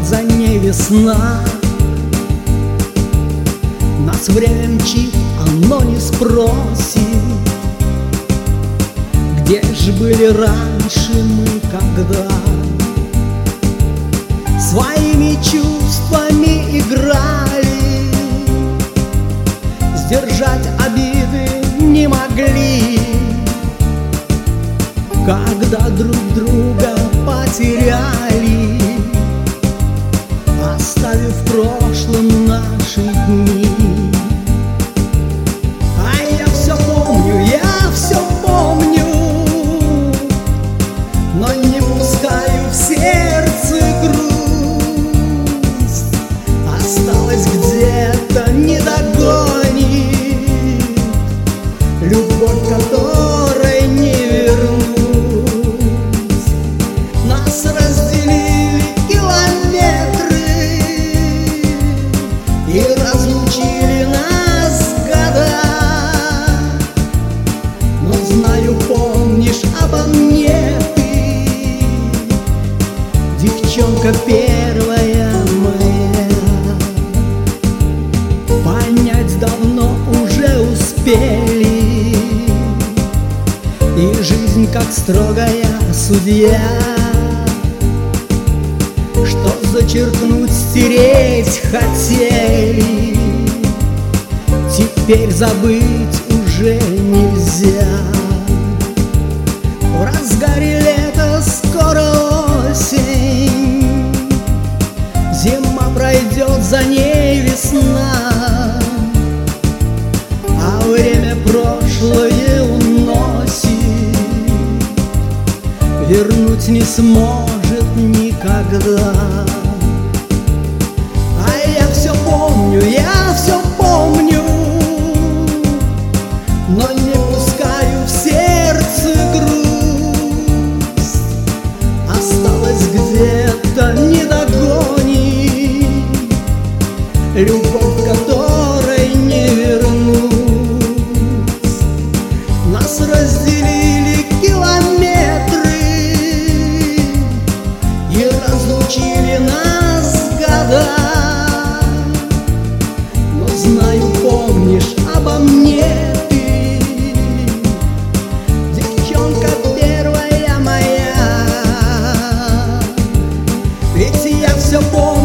придет за ней весна. Нас время мчит, оно не спросит, где ж были раньше мы, когда своими чувствами играли, сдержать обиды не могли, когда друг друга потеряли, оставив в прошлом наши дни. А я все помню, но не пускаю в сердце грусть. Осталось где-то, не догонит любовь, которой не вернуть. Нас разделили километры и разлучили нас года. Но знаю, помнишь обо мне ты, девчонка первая моя. Понять давно уже успели, и жизнь как строгая судья, что зачеркнуть, стереть хотели, теперь забыть уже нельзя. В разгаре лета скоро осень, зима пройдет, за ней весна, а время прошлое уносит, вернуть не сможет никогда. А я все помню, но не пускаю в сердце грусть. Осталось где-то, не догонит любовь, которой не вернуть. Нас разделили километры и разлучили нас года. Но знаю, помнишь обо мне ты, девчонка первая моя. Ведь я все помню.